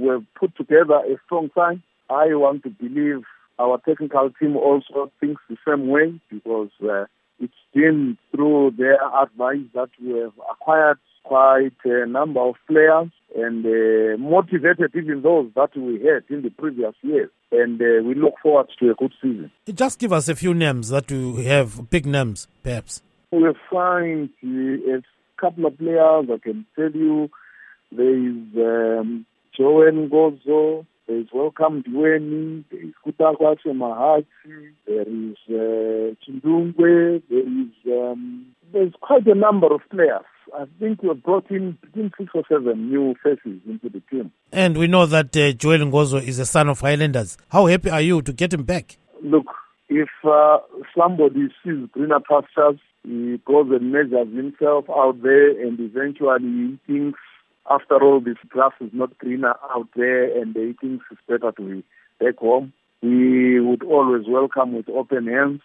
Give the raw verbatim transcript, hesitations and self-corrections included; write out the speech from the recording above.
have put together a strong side. I want to believe our technical team also thinks the same way, because uh, it's been through their advice that we have acquired quite a number of players and uh, motivated even those that we had in the previous years. And uh, we look forward to a good season. Just give us a few names that we have, big names, perhaps. We have signed uh, a couple of players. I can tell you there is um, Joel Ngozo, there is Welcome Dweni, there is Kutakwache Mahati, there is uh, Chindungwe, there is um, there's quite a number of players. I think we have brought in between six or seven new faces into the team. And we know that uh, Joel Ngozo is a son of Highlanders. How happy are you to get him back? Look, if uh, somebody sees greener pastures, he goes and measures himself out there, and eventually he thinks, after all, this grass is not greener out there, and he thinks it's better to be back home. We would always welcome with open hands.